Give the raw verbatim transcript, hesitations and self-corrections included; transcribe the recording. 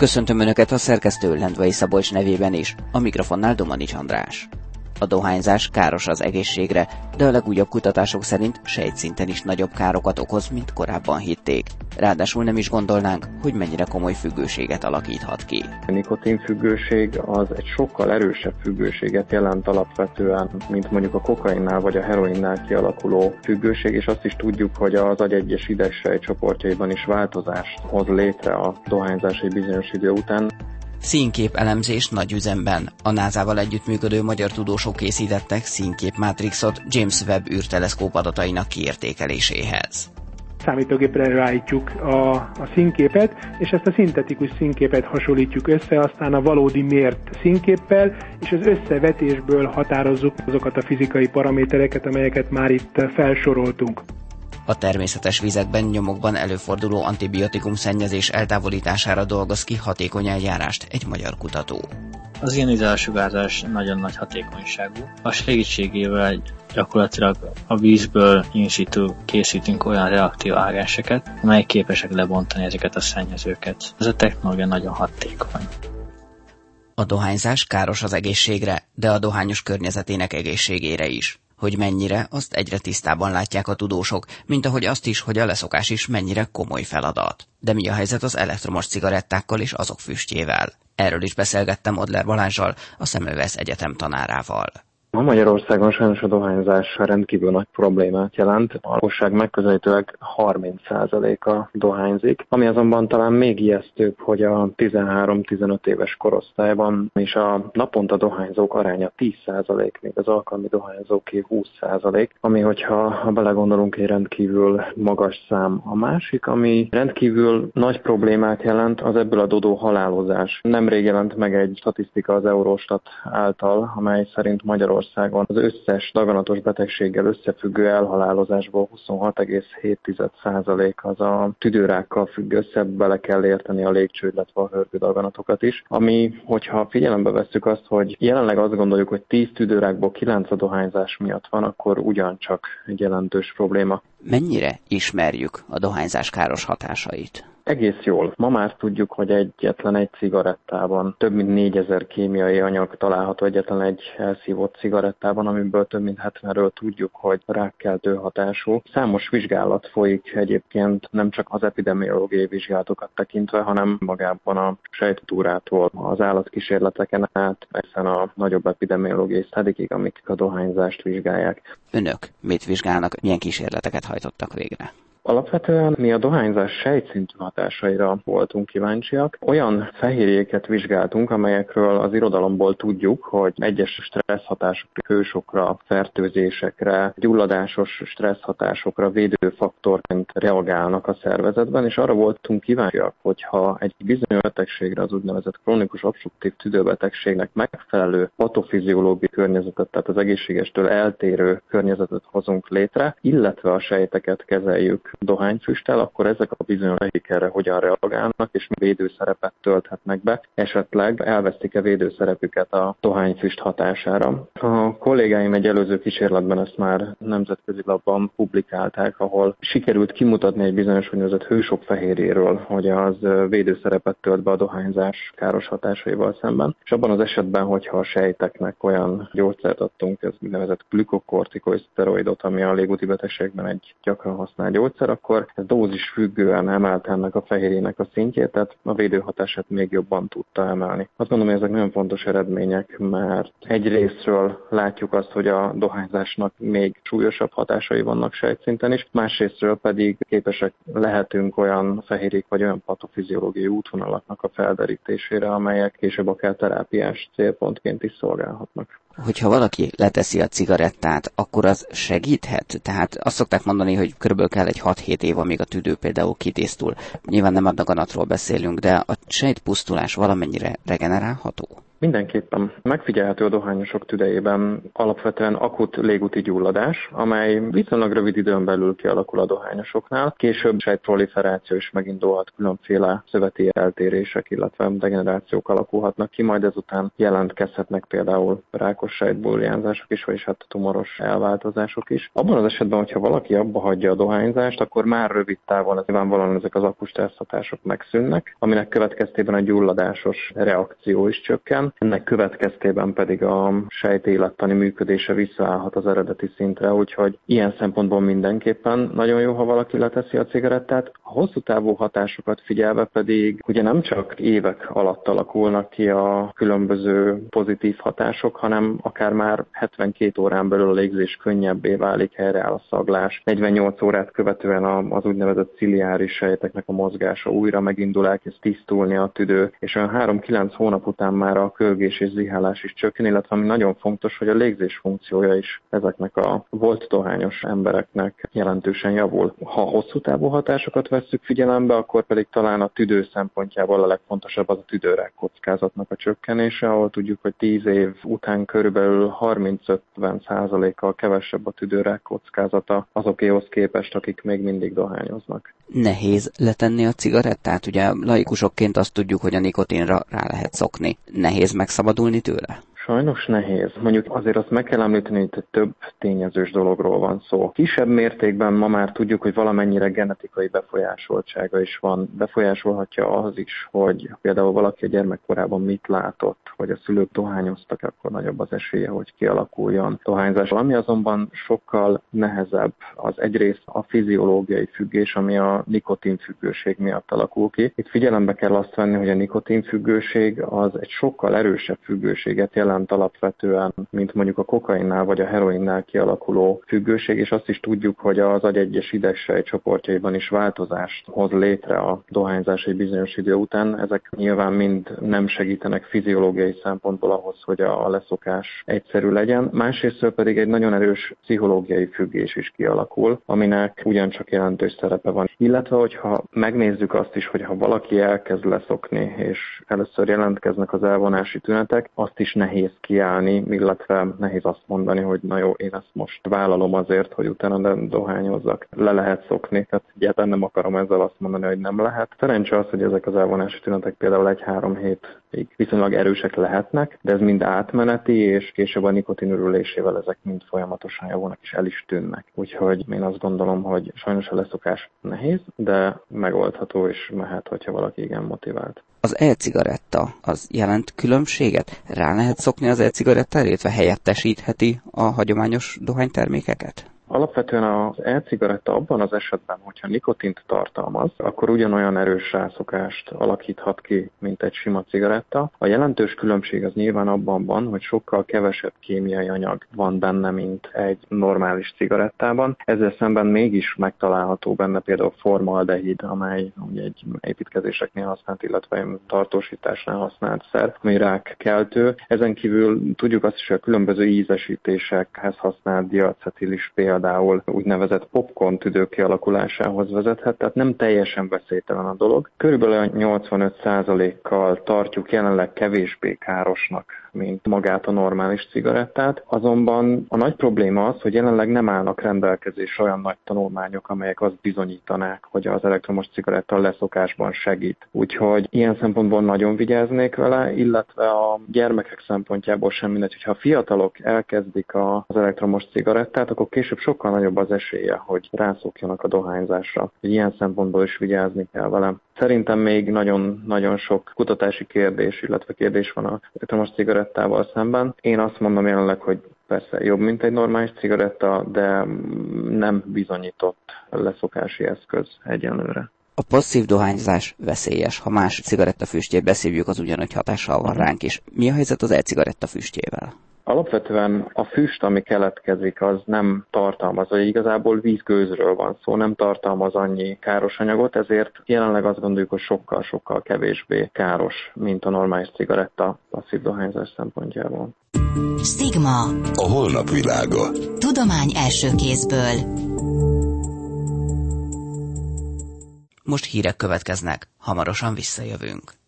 Köszöntöm Önöket a szerkesztő Lendvai Szabolcs nevében is, a mikrofonnál Domanics András. A dohányzás káros az egészségre, de a legújabb kutatások szerint sejtszinten is nagyobb károkat okoz, mint korábban hitték. Ráadásul nem is gondolnánk, hogy mennyire komoly függőséget alakíthat ki. A nikotinfüggőség az egy sokkal erősebb függőséget jelent alapvetően, mint mondjuk a kokainnál vagy a heroinnál kialakuló függőség, és azt is tudjuk, hogy az agy egyes idegsejtcsoportjaiban is változást hoz létre a dohányzás egy bizonyos idő után. Színkép elemzés nagy üzemben. A názával együttműködő magyar tudósok készítettek színképmátrixot James Webb űrteleszkóp adatainak kiértékeléséhez. Számítógépre ráállítjuk a, a színképet, és ezt a szintetikus színképet hasonlítjuk össze aztán a valódi mért színképpel, és az összevetésből határozzuk azokat a fizikai paramétereket, amelyeket már itt felsoroltunk. A természetes vizekben, nyomokban előforduló antibiotikum szennyezés eltávolítására dolgoz ki hatékony eljárást egy magyar kutató. Az ionizálsugárzás nagyon nagy hatékonyságú. A segítségével gyakorlatilag a vízből in situ készítünk olyan reaktív ágenseket, amelyek képesek lebontani ezeket a szennyezőket. Ez a technológia nagyon hatékony. A dohányzás káros az egészségre, de a dohányos környezetének egészségére is. Hogy mennyire, azt egyre tisztában látják a tudósok, mint ahogy azt is, hogy a leszokás is mennyire komoly feladat. De mi a helyzet az elektromos cigarettákkal és azok füstjével? Erről is beszélgettem Odler Balázssal, a Semmelweis Egyetem tanárával. Ma Magyarországon sajnos a dohányzás rendkívül nagy problémát jelent. A lakosság megközelítőleg harminc százaléka dohányzik, ami azonban talán még ijesztőbb, hogy a tizenhárom-tizenöt éves korosztályban is a naponta dohányzók aránya tíz százalék, még az alkalmi dohányzóké húsz százalék, ami, hogyha ha belegondolunk, egy rendkívül magas szám. A másik, ami rendkívül nagy problémát jelent, az ebből adódó halálozás. Nemrég jelent meg egy statisztika az Eurostat által, amely szerint Magyarországon az összes daganatos betegséggel összefüggő elhalálozásból huszonhat egész hét százalék az a tüdőrákkal függ össze, bele kell érteni a légcső, illetve a hörgő daganatokat is. Ami, hogyha figyelembe vesszük azt, hogy jelenleg azt gondoljuk, hogy tíz tüdőrákból kilenc a dohányzás miatt van, akkor ugyancsak egy jelentős probléma. Mennyire ismerjük a dohányzás káros hatásait? Egész jól. Ma már tudjuk, hogy egyetlen egy cigarettában több mint négyezer kémiai anyag található egyetlen egy elszívott cigarettában, amiből több mint hetvenről tudjuk, hogy rákkeltő hatású. Számos vizsgálat folyik egyébként, nem csak az epidemiológiai vizsgálatokat tekintve, hanem magában a sejttúrától az állatkísérleteken át, egészen a nagyobb epidemiológiai szedikig, amik a dohányzást vizsgálják. Önök mit vizsgálnak, milyen kísérleteket hajtottak végre? Alapvetően mi a dohányzás sejtszintű hatásaira voltunk kíváncsiak. Olyan fehérjéket vizsgáltunk, amelyekről az irodalomból tudjuk, hogy egyes stressz hatásokra, hősokra, fertőzésekre, gyulladásos stressz hatásokra védőfaktorként reagálnak a szervezetben, és arra voltunk kíváncsiak, hogyha egy bizonyos betegségre, az úgynevezett krónikus obstruktív tüdőbetegségnek megfelelő patofiziológiai környezetet, tehát az egészségestől eltérő környezetet hozunk létre, illetve a sejteket kezeljük dohányfüsttel, akkor ezek a bizonyos sejtek erre hogyan reagálnak, és védőszerepet tölthetnek be, esetleg elvesztik-e védőszerepüket a dohányfüst hatására. A kollégáim egy előző kísérletben ezt már nemzetközi labban publikálták, ahol sikerült kimutatni egy bizonyos úgynevezett hősok fehérjéről, hogy az védőszerepet tölt be a dohányzás káros hatásaival szemben, és abban az esetben, hogyha a sejteknek olyan gyógyszert adtunk, ez úgynevezett glükokortikoszteroidot, ami a légúti betegségben egy gyakran használt gyógyszer, akkor ez dózis függően emelte ennek a fehérjének a szintjét, tehát a védőhatását még jobban tudta emelni. Azt gondolom, hogy ezek nagyon fontos eredmények, mert egyrésztről látjuk azt, hogy a dohányzásnak még súlyosabb hatásai vannak sejtszinten is, másrésztről pedig képesek lehetünk olyan fehérjék vagy olyan patofiziológiai útvonalaknak a felderítésére, amelyek később akár terápiás célpontként is szolgálhatnak. Hogyha valaki leteszi a cigarettát, akkor az segíthet? Tehát azt szokták mondani, hogy körülbelül kell egy hat-hét év, amíg a tüdő például kitésztul. Nyilván nem a daganatról beszélünk, de a sejtpusztulás valamennyire regenerálható? Mindenképpen megfigyelhető a dohányosok tüdejében alapvetően akut légúti gyulladás, amely viszonylag rövid időn belül kialakul a dohányosoknál. Később sejtproliferáció is megindulhat, különféle szöveti eltérések, illetve degenerációk alakulhatnak ki, majd ezután jelentkezhetnek például rákos sejtburjánzások is, vagyis hát tumoros elváltozások is. Abban az esetben, hogyha valaki abba hagyja a dohányzást, akkor már rövid távon nyilvánvalóan ezek az akut stresszhatások megszűnnek, aminek következtében a gyulladásos reakció is csökken, ennek következtében pedig a sejt élettani működése visszaállhat az eredeti szintre, úgyhogy ilyen szempontból mindenképpen nagyon jó, ha valaki leteszi a cigarettát. A hosszú távú hatásokat figyelve pedig ugye nem csak évek alatt alakulnak ki a különböző pozitív hatások, hanem akár már hetvenkét órán belül a légzés könnyebbé válik, helyreáll a szaglás. negyvennyolc órát követően az úgynevezett ciliáris sejteknek a mozgása újra megindul, elkezd tisztulni a tüdő, és olyan három-kilenc hónap után már a kölgés és zihálás is csökken, illetve ami nagyon fontos, hogy a légzés funkciója is ezeknek a volt dohányos embereknek jelentősen javul. Ha hosszú távú hatásokat vesszük figyelembe, akkor pedig talán a tüdő szempontjából a legfontosabb az a tüdőrák kockázatnak a csökkenése, ahol tudjuk, hogy tíz év után körülbelül harminc-ötven százalékkal kevesebb a tüdőrák kockázata azokéhoz képest, akik még mindig dohányoznak. Nehéz letenni a cigarettát? Ugye laikusokként azt tudjuk, hogy a nikotinra rá lehet szokni. Nehéz megszabadulni tőle? Sajnos nehéz. Mondjuk azért azt meg kell említeni, hogy több tényezős dologról van szó. Kisebb mértékben ma már tudjuk, hogy valamennyire genetikai befolyásoltsága is van. Befolyásolhatja az is, hogy például valaki a gyermekkorában mit látott, hogy a szülők dohányoztak, akkor nagyobb az esélye, hogy kialakuljon dohányzás. Ami azonban sokkal nehezebb, az egyrészt a fiziológiai függés, ami a nikotinfüggőség miatt alakul ki. Itt figyelembe kell azt venni, hogy a nikotinfüggőség az egy sokkal erősebb függőséget jelent alapvetően, mint mondjuk a kokainnál vagy a heroinnál kialakuló függőség, és azt is tudjuk, hogy az agy egyes idegsejtcsoportjaiban is változást hoz létre a dohányzás egy bizonyos idő után. Ezek nyilván mind nem segítenek fiziológiai szempontból ahhoz, hogy a leszokás egyszerű legyen. Másrészt pedig egy nagyon erős pszichológiai függés is kialakul, aminek ugyancsak jelentős szerepe van. Illetve, hogyha megnézzük azt is, hogy ha valaki elkezd leszokni, és először jelentkeznek az elvonási tünetek, azt is nehéz kiállni, illetve nehéz azt mondani, hogy na jó, én ezt most vállalom azért, hogy utána nem dohányozzak. Le lehet szokni, tehát egyáltalán nem akarom ezzel azt mondani, hogy nem lehet. Szerencsé az, hogy ezek az elvonási tünetek például egy-három hétig viszonylag erősek lehetnek, de ez mind átmeneti, és később a nikotin ürülésével ezek mind folyamatosan javulnak és el is tűnnek. Úgyhogy én azt gondolom, hogy sajnos a leszokás nehéz, de megoldható és mehet, hogyha valaki igen motivált. Az e-cigaretta az jelent különbséget? Rá lehet szokni az e-cigarettára, illetve helyettesítheti a hagyományos dohánytermékeket? Alapvetően az e-cigaretta abban az esetben, hogyha nikotint tartalmaz, akkor ugyanolyan erős rászokást alakíthat ki, mint egy sima cigaretta. A jelentős különbség az nyilván abban van, hogy sokkal kevesebb kémiai anyag van benne, mint egy normális cigarettában. Ezzel szemben mégis megtalálható benne például formaldehid, amely ugye egy építkezéseknél használt, illetve tartósításnál használt szer, ami rákkeltő. Ezen kívül tudjuk azt is, hogy a különböző ízesítésekhez használt diacetil is például úgynevezett popcorn tüdő kialakulásához vezethet, tehát nem teljesen veszélytelen a dolog. Körülbelül nyolcvanöt százalékkal tartjuk jelenleg kevésbé károsnak, mint magát a normális cigarettát. Azonban a nagy probléma az, hogy jelenleg nem állnak rendelkezésre olyan nagy tanulmányok, amelyek azt bizonyítanák, hogy az elektromos cigaretta a leszokásban segít. Úgyhogy ilyen szempontból nagyon vigyáznék vele, illetve a gyermekek szempontjából sem mindegy, hogyha a fiatalok elkezdik az elektromos cigarettát, akkor később sokkal nagyobb az esélye, hogy rászokjanak a dohányzásra. Ilyen szempontból is vigyázni kell vele. Szerintem még nagyon-nagyon sok kutatási kérdés, illetve kérdés van az elektromos cigarettával szemben. Én azt mondom jelenleg, hogy persze jobb, mint egy normális cigaretta, de nem bizonyított leszokási eszköz egyenlőre. A passzív dohányzás veszélyes. Ha más cigarettafüstjét beszívjuk, az ugyanúgy hatással van ránk is. Mi a helyzet az e-cigarettafüstjével? Alapvetően a füst, ami keletkezik, az nem tartalmaz, vagy igazából vízgőzről van szó, nem tartalmaz annyi káros anyagot, ezért jelenleg azt gondoljuk, hogy sokkal-sokkal kevésbé káros, mint a normális cigaretta passzív dohányzás szempontjából. Stigma. A holnap világa. Tudomány első kézből. Most hírek következnek, hamarosan visszajövünk.